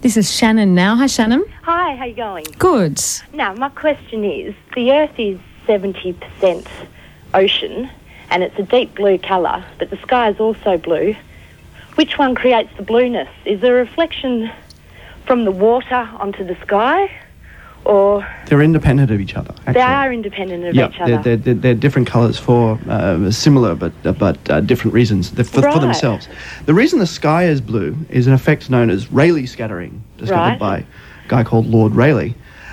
This is Shannon now. Hi, Shannon. Hi, how you going? Good. Now, my question is, the Earth is 70% ocean, and it's a deep blue colour, but the sky is also blue. Which one creates the blueness? Is there a reflection from the water onto the sky, or...? They're independent of each other, actually. They are independent of each other. They're different colours for similar but different reasons for themselves. The reason the sky is blue is an effect known as Rayleigh scattering, discovered by a guy called Lord Rayleigh.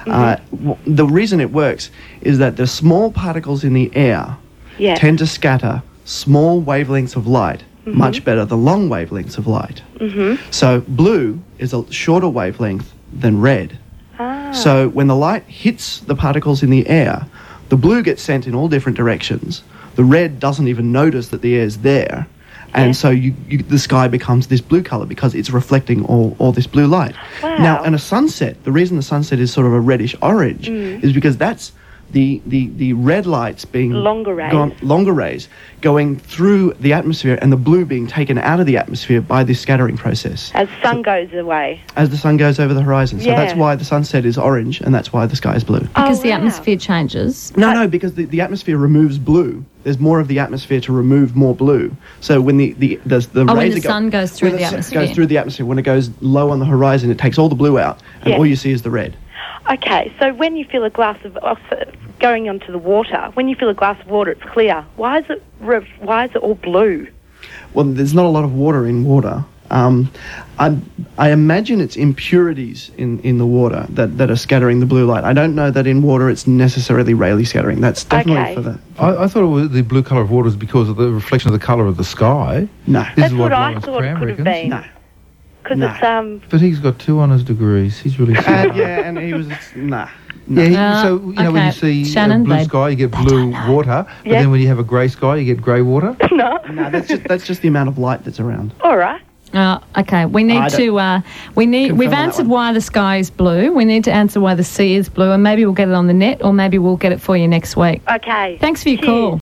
The reason it works is that the small particles in the air tend to scatter small wavelengths of light much better than long wavelengths of light. So blue is a shorter wavelength than red. So when the light hits the particles in the air, the blue gets sent in all different directions. The red doesn't even notice that the air is there. And so the sky becomes this blue colour because it's reflecting all this blue light. Now, in a sunset, the reason the sunset is sort of a reddish orange is because that's the red lights being longer rays going through the atmosphere, and the blue being taken out of the atmosphere by this scattering process. As the sun goes away. As the sun goes over the horizon. So that's why the sunset is orange, and that's why the sky is blue. Because the atmosphere changes? No, because the atmosphere removes blue. There's more of the atmosphere to remove more blue. So when the rays when the sun goes through the atmosphere. When it goes low on the horizon, it takes all the blue out, and all you see is the red. Okay, so when you fill a glass of going onto the water, when you fill a glass of water, it's clear. Why is it all blue? Well, there's not a lot of water in water. I imagine it's impurities in the water that are scattering the blue light. I don't know that in water it's necessarily Rayleigh scattering. That's definitely for the... I thought it was the blue colour of water was because of the reflection of the colour of the sky. No. That's what I thought it could have been. No. Because it's... But he's got 2 honours degrees. He's really smart. and he was... Nah. Yeah, so, when you see Shannon, blue sky, you get blue water, but then when you have a grey sky, you get grey water? No, that's just the amount of light that's around. All right. Okay, we need to... we've answered why the sky is blue. We need to answer why the sea is blue, and maybe we'll get it on the net, or maybe we'll get it for you next week. Okay. Thanks for your call.